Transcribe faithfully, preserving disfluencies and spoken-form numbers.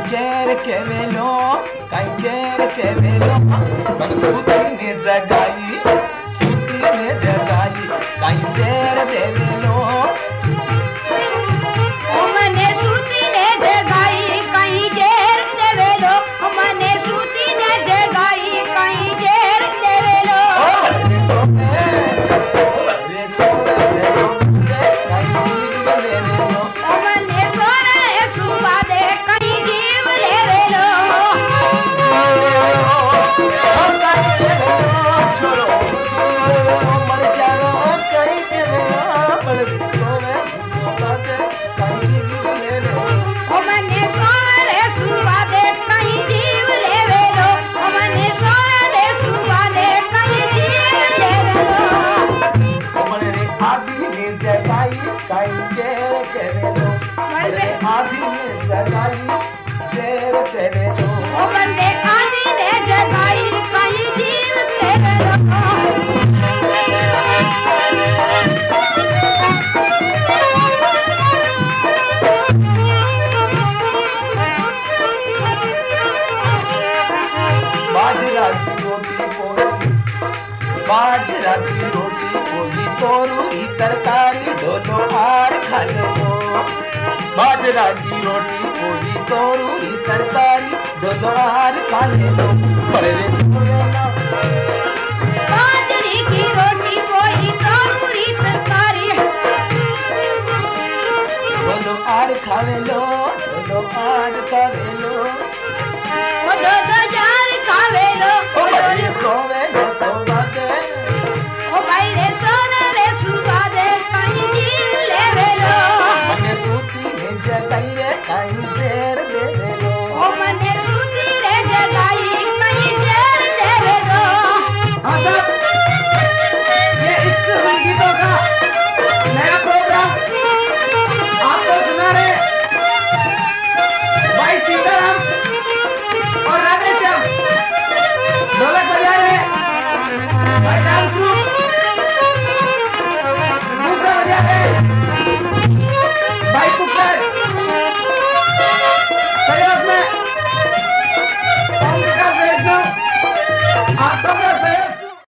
जेर के वेलो कहीं जेर के वेलो मन सूती ने जगाई सूती ने जगाई कहीं जेर दे वेलो मने सूती ने जगाई कहीं जेर दे वेलो मने सूती ने जगाई कहीं जेर दे वेलो रे सोने रे सोने रे सोने कहीं जीव ले वेलो मने सोने रे सुबा दे कहीं जीव ले वेलो छोड़ो मर जाओ कहीं के वेलो सोने सोता दे कहीं जीव ले वेलो मने सोने रे सुबा दे कहीं जीव ले वेलो मने सोने रे सुबा दे कहीं जीव ले वेलो मरे आदि ने जगाई कहीं जेर के वेलो मरे आदि ने जगाई जेर के वेलो मने आदि ने जगाई कहीं जीव ले वेलो बाजरा की रोटी पोली बाजरा की रोटी पोली तोरूरी तरकारी ढोलो हार खा लो बाजरा की रोटी पोली तोरूरी तरकारी ढोलो हार खा लो पर रे सोना बाजरी की रोटी पोई तोरूरी तरकारी ढोलो हार खा लो ढोलो हार खा लो